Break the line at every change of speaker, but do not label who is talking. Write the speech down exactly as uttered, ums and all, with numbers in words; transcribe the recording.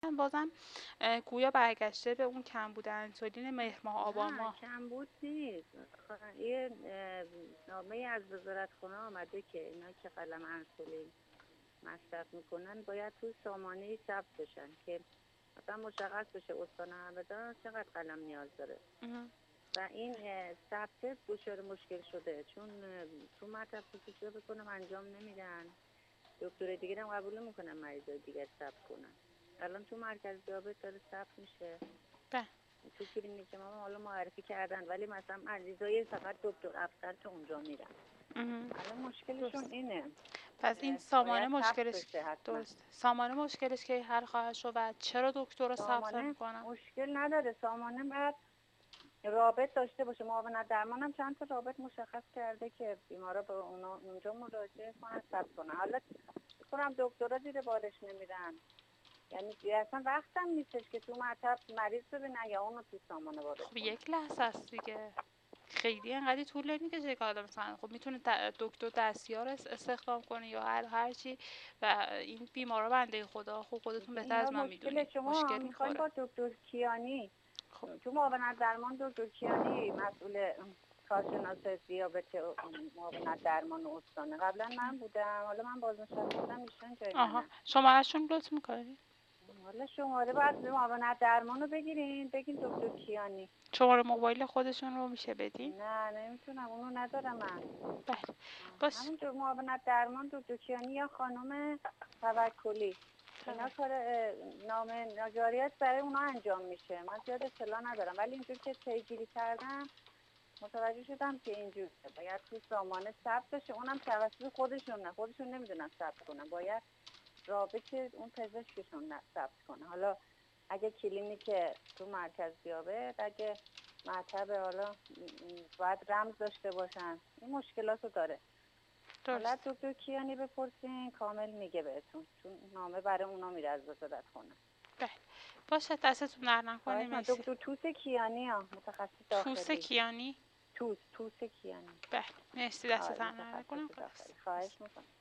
بازم اه، گویا برگشته به اون کمبود انسولین مهر ماه آبان
نه
ماه.
کمبود نیست. یه نامه از وزارتخونه آمده که اینا که قلم انسولین مصرف میکنن باید توی سامانه ثبت بشن که مثلا مشخص بشه استان همدان چقدر قلم نیاز داره و این ثبت دچار مشکل شده چون تو مطب خصوصی بکنم انجام نمیدن، دکتر دیگه هم قبول نمیکنن مریضای دیگر ثبت کنن. الان تو مرکز دیابت داره ثبت میشه،
بله.
تو کلینیک ما حالا معرفی کردن ولی مثلا مریضای فقط دکتر افسر که اونجا میرن. الان مشکلشون
درست.
اینه.
پس این سامانه
باید ثبت
مشکلش
بشه حتما.
درست. سامانه مشکلش که حل خواهد شد و چرا دکتر رو ثبت
سامانه
میکنن؟
مشکل نداره، سامانه بعد رابط داشته باشه. معاونت درمان هم چند تا رابط مشخص کرده که بیمارا به اونا اونجا مراجعه کنن ثبت کنن. حالا کنم دکترا زیر بارش نمیرن، یعنی اصلا وقتم نیستش که تو مطب مریض ببینن یا اونو تو سامانه وارد
خب
کنن.
یک لحظه است دیگه، خیلی انقدر طول نمیکشه که آدم مثلا خب میتونه دکتر دستیار استخدام کنه یا هر هر چی و این بیمارا بنده خدا خب خودتون بهتر
اینا
از من
مشکل
میدونین
شما
مشکل
میخوایم
میخوره.
با دکتر کیانی
خب
تو معاونت درمان دکتر کیانی مسئول کارشناس دیابت معاونت درمان استانه. قبلا من بودم، حالا من بازنشسته ایشون جای
آها
منه.
شما ازشون لطف میکنین؟
حالا شماره باید معاونت درمان رو بگیرین بگین دکتر کیانی.
شماره موبایل خودشون رو میشه بدین؟
نه نمیتونم، اونو ندارم من.
بله باش.
همون جو معاونت درمان دکتر کیانی یا خانم توکلی، اینا کار نام نجاریت برای اونا انجام میشه. من زیاد اطلاع ندارم ولی اینجور که پیگیری کردم متوجه شدم که اینجوریه، باید تو سامانه ثبت بشه، اونم توسط خودشون نه خودشون نمیدونن ثبت کنن، باید رابط اون پزشکشون ثبت کنه. حالا اگه کلینیک تو مرکز دیابت، اگه مطب حالا باید رمز داشته باشن، این مشکلاتو داره. حالا
درست.
دکتر کیانی بپرسین کامل میگه بهتون، چون نامه برای اونا میره از وزارتخونه.
بله باشه دستتون در نکنه.
خواهش من
مرسی.
دکتر توس کیانی ها، متخصص
توسه
داخلی.
کیانی؟
توس توس کیانی.
بله مرسی دست
آره
در نکنه.
متخصص داخلی. خواهش میکنم.